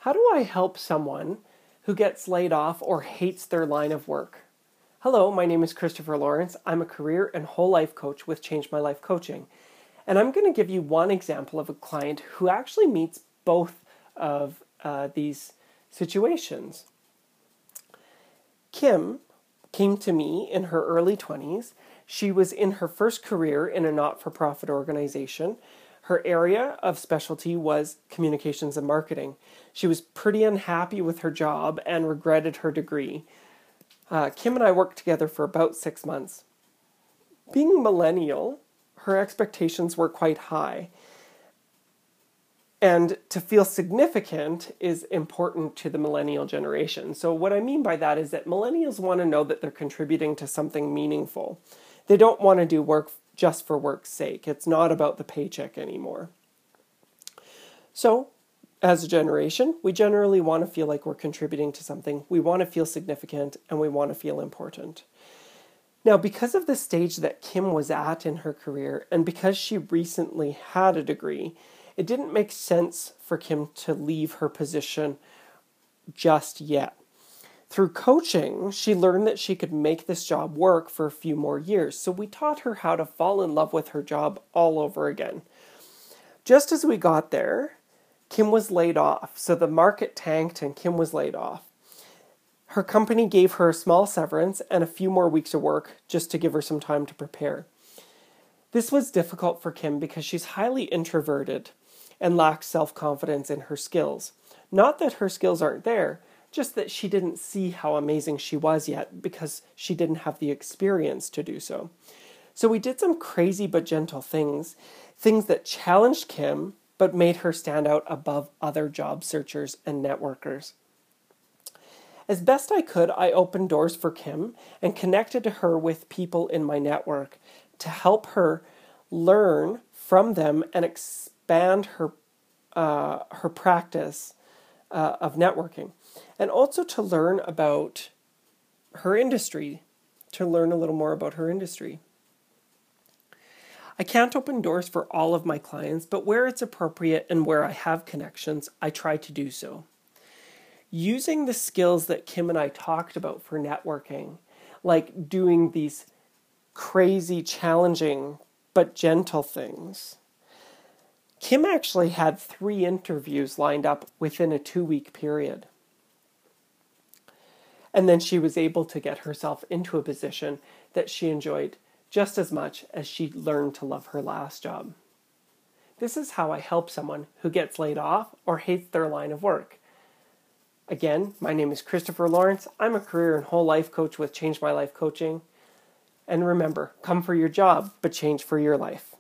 How do I help someone who gets laid off or hates their line of work? Hello, my name is Christopher Lawrence. I'm a career and whole life coach with Change My Life Coaching. And I'm going to give you one example of a client who actually meets both of these situations. Kim came to me in her early 20s. She was in her first career in a not-for-profit organization. Her area of specialty was communications and marketing. She was pretty unhappy with her job and regretted her degree. Kim and I worked together for about 6 months. Being a millennial, her expectations were quite high. And to feel significant is important to the millennial generation. So what I mean by that is that millennials want to know that they're contributing to something meaningful. They don't want to do work just for work's sake. It's not about the paycheck anymore. So, as a generation, we generally want to feel like we're contributing to something. We want to feel significant and we want to feel important. Now, because of the stage that Kim was at in her career, and because she recently had a degree, it didn't make sense for Kim to leave her position just yet. Through coaching, she learned that she could make this job work for a few more years, so we taught her how to fall in love with her job all over again. Just as we got there, Kim was laid off, so the market tanked and Kim was laid off. Her company gave her a small severance and a few more weeks of work just to give her some time to prepare. This was difficult for Kim because she's highly introverted and lacks self-confidence in her skills. Not that her skills aren't there, just that she didn't see how amazing she was yet because she didn't have the experience to do so. So we did some crazy but gentle things that challenged Kim but made her stand out above other job searchers and networkers. As best I could, I opened doors for Kim and connected her with people in my network to help her learn from them and expand her practice of networking. And also to learn about her industry, to learn a little more about her industry. I can't open doors for all of my clients, but where it's appropriate and where I have connections, I try to do so. Using the skills that Kim and I talked about for networking, like doing these crazy, challenging, but gentle things. Kim actually had 3 interviews lined up within a 2-week period. And then she was able to get herself into a position that she enjoyed just as much as she learned to love her last job. This is how I help someone who gets laid off or hates their line of work. Again, my name is Christopher Lawrence. I'm a career and whole life coach with Change My Life Coaching. And remember, come for your job, but change for your life.